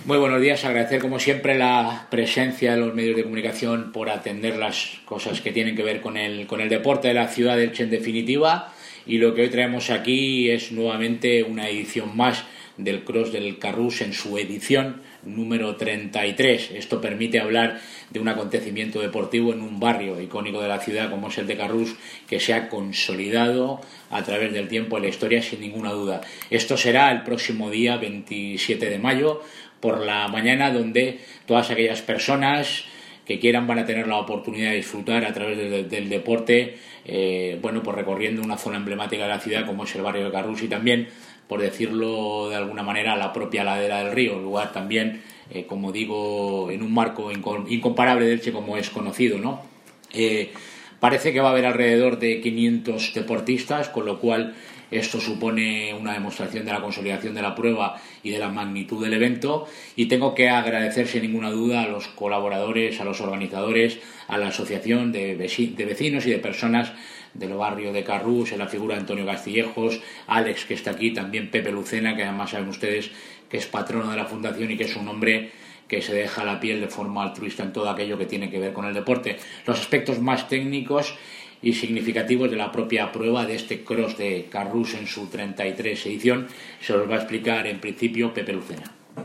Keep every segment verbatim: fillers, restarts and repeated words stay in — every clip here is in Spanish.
Muy buenos días, agradecer como siempre la presencia de los medios de comunicación por atender las cosas que tienen que ver con el, con el deporte de la ciudad de Elche en definitiva, y lo que hoy traemos aquí es nuevamente una edición más del Cross del Carrús en su edición número treinta y tres. Esto permite hablar de un acontecimiento deportivo en un barrio icónico de la ciudad como es el de Carrús, que se ha consolidado a través del tiempo en la historia sin ninguna duda. Esto será el próximo día veintisiete de mayo por la mañana, donde todas aquellas personas que quieran van a tener la oportunidad de disfrutar a través de, de, del deporte, eh, bueno, pues recorriendo una zona emblemática de la ciudad como es el barrio de Carrús, y también, por decirlo de alguna manera, la propia ladera del río, lugar también, eh, como digo, en un marco incomparable de Elche como es conocido, ¿no? Eh, parece que va a haber alrededor de quinientos deportistas, con lo cual esto supone una demostración de la consolidación de la prueba y de la magnitud del evento, y tengo que agradecer sin ninguna duda a los colaboradores, a los organizadores, a la asociación de vecinos y de personas del barrio de Carrús, en la figura de Antonio Castillejos, Alex, que está aquí, también Pepe Lucena, que además saben ustedes que es patrono de la fundación y que es un hombre que se deja la piel de forma altruista en todo aquello que tiene que ver con el deporte. Los aspectos más técnicos y significativos de la propia prueba de este Cross de Carrús en su treinta y tres edición se los va a explicar en principio Pepe Lucena.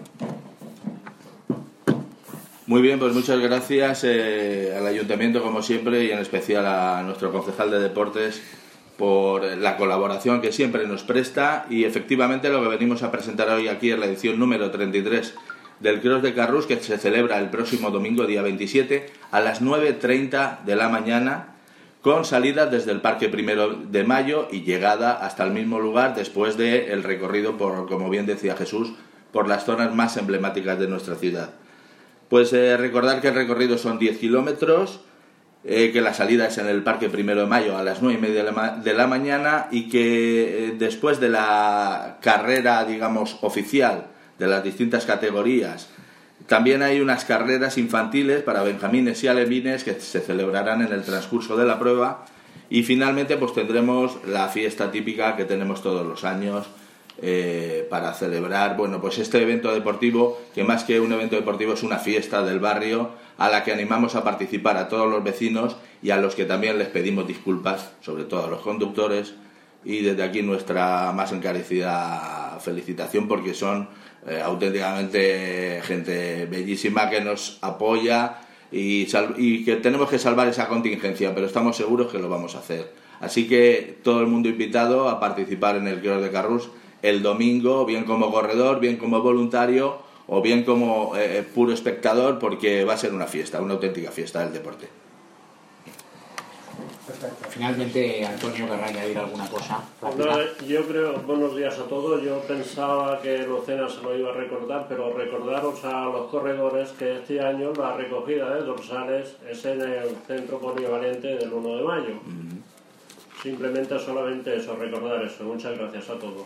Muy bien, pues muchas gracias eh, al Ayuntamiento, como siempre, y en especial a nuestro concejal de Deportes por la colaboración que siempre nos presta. Y efectivamente lo que venimos a presentar hoy aquí es la edición número treinta y tres del Cross de Carrús, que se celebra el próximo domingo, día veintisiete, a las nueve treinta de la mañana, con salida desde el Parque Primero de Mayo y llegada hasta el mismo lugar después del recorrido, por, como bien decía Jesús, por las zonas más emblemáticas de nuestra ciudad. Pues eh, recordar que el recorrido son diez kilómetros, eh, que la salida es en el Parque Primero de Mayo a las nueve y media de la, ma- de la mañana, y que eh, después de la carrera, digamos, oficial de las distintas categorías, también hay unas carreras infantiles para benjamines y alevines que se celebrarán en el transcurso de la prueba, y finalmente pues tendremos la fiesta típica que tenemos todos los años eh, para celebrar, bueno, pues este evento deportivo, que más que un evento deportivo es una fiesta del barrio a la que animamos a participar a todos los vecinos y a los que también les pedimos disculpas, sobre todo a los conductores, y desde aquí nuestra más encarecida felicitación, porque son eh, auténticamente gente bellísima que nos apoya y, sal- y que tenemos que salvar esa contingencia, pero estamos seguros que lo vamos a hacer. Así que todo el mundo invitado a participar en el Cross de Carrús el domingo, bien como corredor, bien como voluntario o bien como eh, puro espectador, porque va a ser una fiesta, una auténtica fiesta del deporte. Perfecto. Finalmente, Antonio, ¿querrá añadir alguna cosa? No, yo creo, buenos días a todos. Yo pensaba que Lucena se lo iba a recordar, pero recordaros a los corredores que este año la recogida de dorsales es en el centro polivalente del uno de mayo. Uh-huh. Simplemente solamente eso, recordar eso. Muchas gracias a todos.